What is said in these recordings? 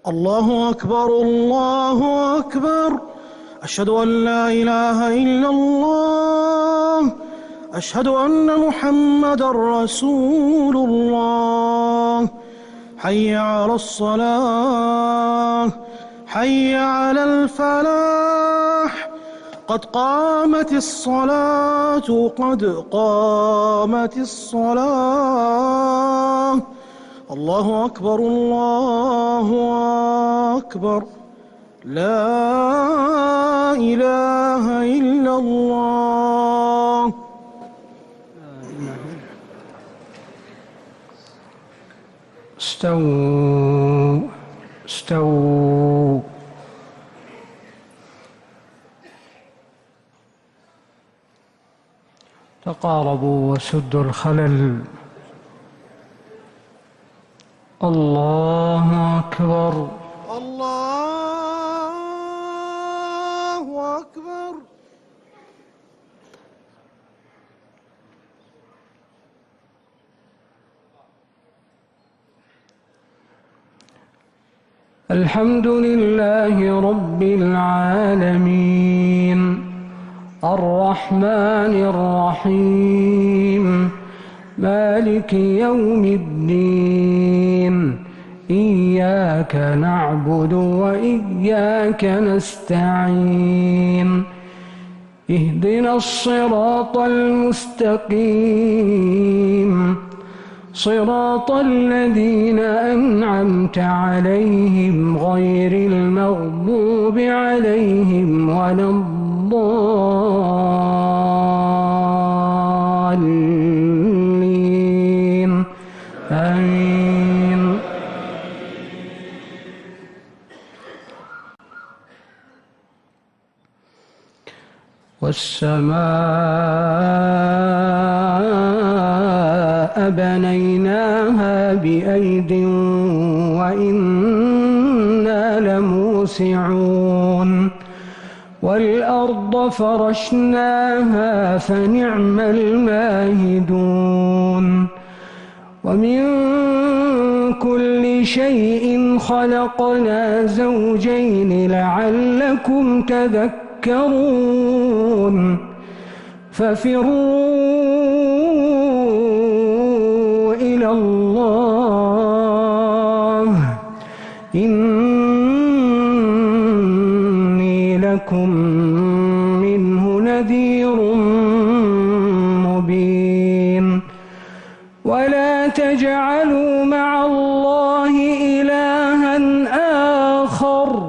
الله أكبر الله أكبر. أشهد أن لا إله إلا الله. أشهد أن محمدًا رسول الله. حي على الصلاة، حي على الفلاح. قد قامت الصلاة، قد قامت الصلاة. الله أكبر الله أكبر. لا إله إلا الله. استووا استووا. تقاربوا وسدوا الخلل. الله أكبر الله أكبر. الحمد لله رب العالمين الرحمن الرحيم مالك يوم الدين إياك نعبد وإياك نستعين اهدنا الصراط المستقيم صراط الذين أنعمت عليهم غير المغضوب عليهم ولا الضالين آمين. والسماء بنيناها بأيد وإنا لموسعون والأرض فرشناها فنعم الماهدون ومن كل شيء خلقنا زوجين لعلكم تذكرون ففروا إلى الله إني لكم منه نذير مبين ولا تجعلوا مع الله إلها آخر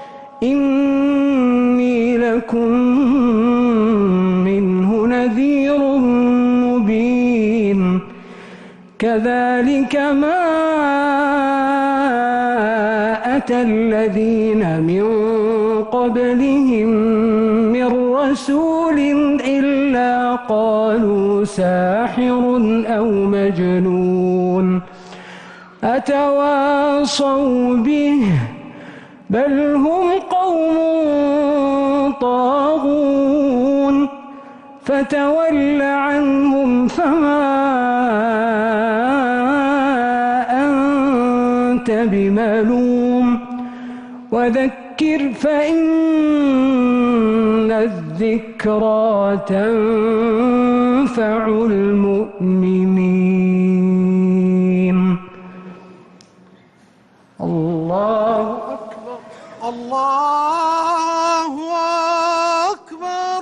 إني لكم منه نذير مبين كذلك ما أتى الذين من قبلهم من رسول إلا قالوا ساحر أو مجنون أتواصوا به بل هم قوم طاغون فتول عنهم فما أنت بملوم وذكر فإن الذكرى تنفع المؤمنين. الله أكبر الله أكبر.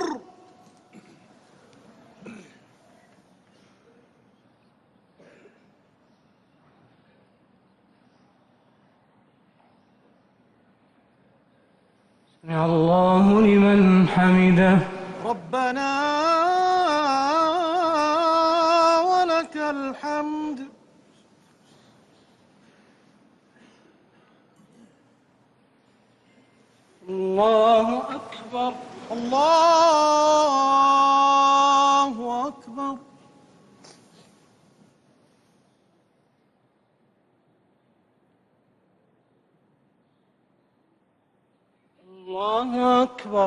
سمع الله لمن حمده. ربنا ولك الحمد. الله أكبر الله أكبر. الله أكبر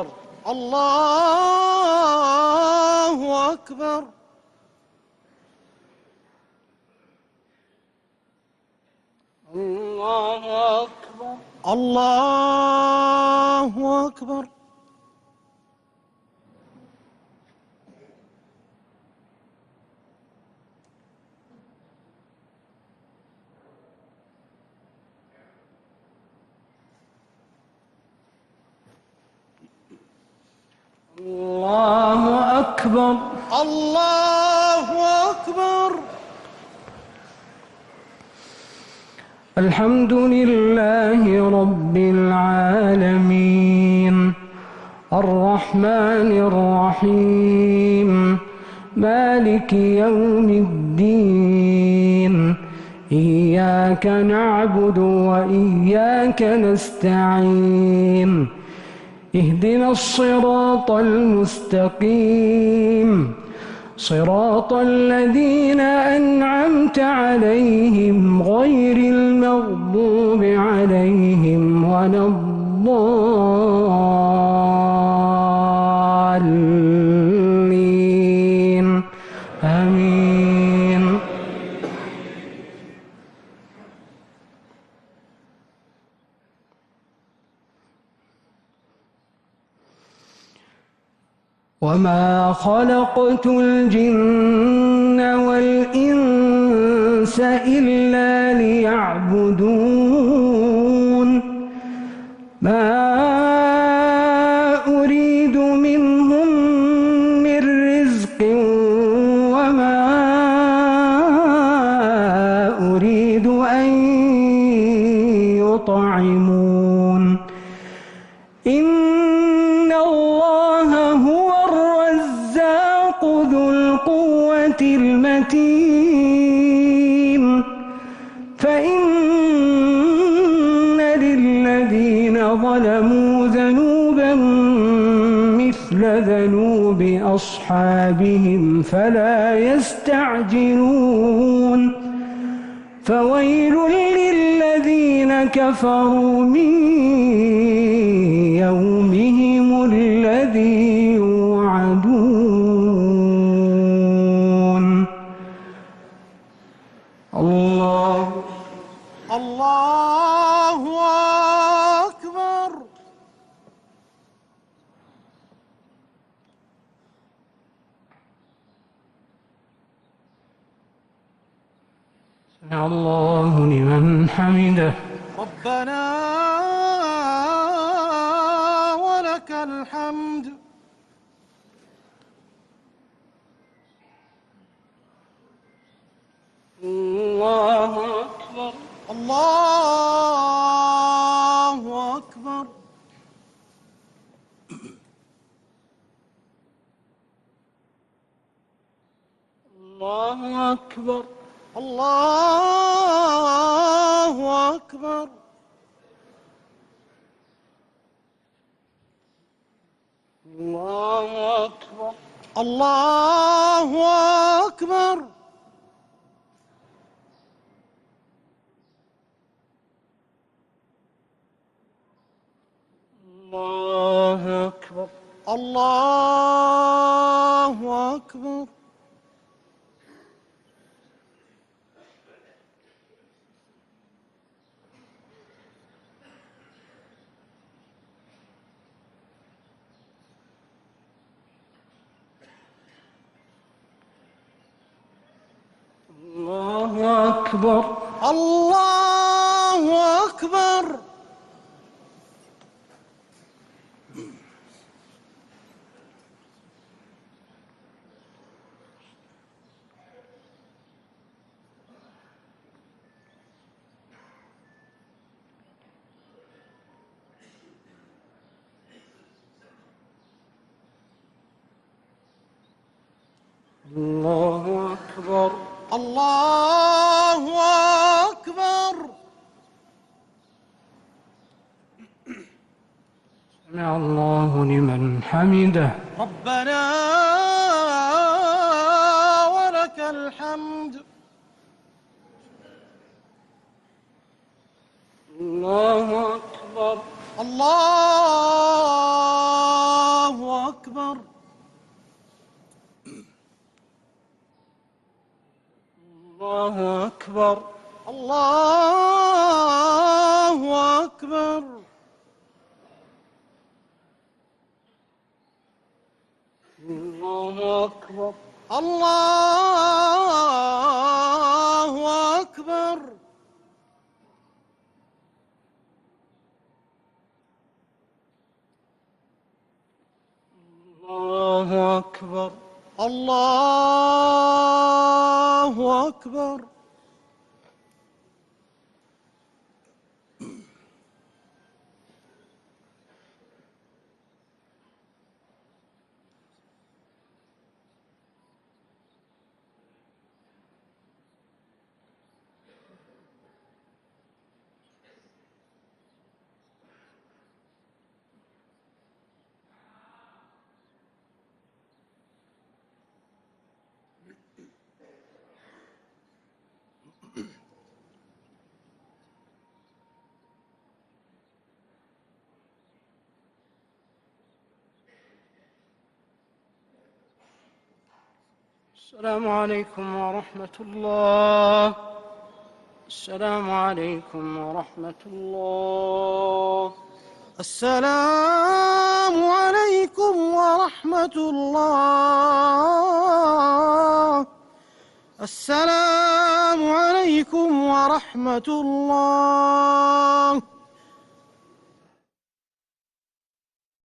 الله أكبر. الله أكبر الله أكبر. الله أكبر. الله أكبر. الحمد لله رب العالمين الرحمن الرحيم مالك يوم الدين إياك نعبد وإياك نستعين اهدنا الصراط المستقيم صراط الذين أنعمت عليهم غير المغضوب عليهم ولا الضالين آمين. وما خلقت الجن والإنس إلا ليعبدون ما أريد منهم من رزق وما أريد أن يطعمون إن الله هو الرزاق ذو القوة المتين فإن للذين ظلموا ذنوبا مثل ذنوب أصحابهم فلا يستعجلون فويل للذين كفروا من يومهم الذي يوعدون. الله أكبر. سمع الله لمن حمده. ربنا ولك الحمد. الله أكبر. الله أكبر. الله أكبر. الله أكبر. الله أكبر. الله أكبر. الله أكبر. الله أكبر. الله أكبر. الله أكبر. الله أكبر. الله أكبر. سمع الله لمن حمده. ربنا ولك الحمد. الله أكبر. الله أكبر. الله أكبر. الله أكبر. أكبر. الله أكبر. الله أكبر. الله أكبر. السلام عليكم ورحمة الله. السلام عليكم ورحمة الله. السلام عليكم ورحمة الله. السلام عليكم ورحمة الله.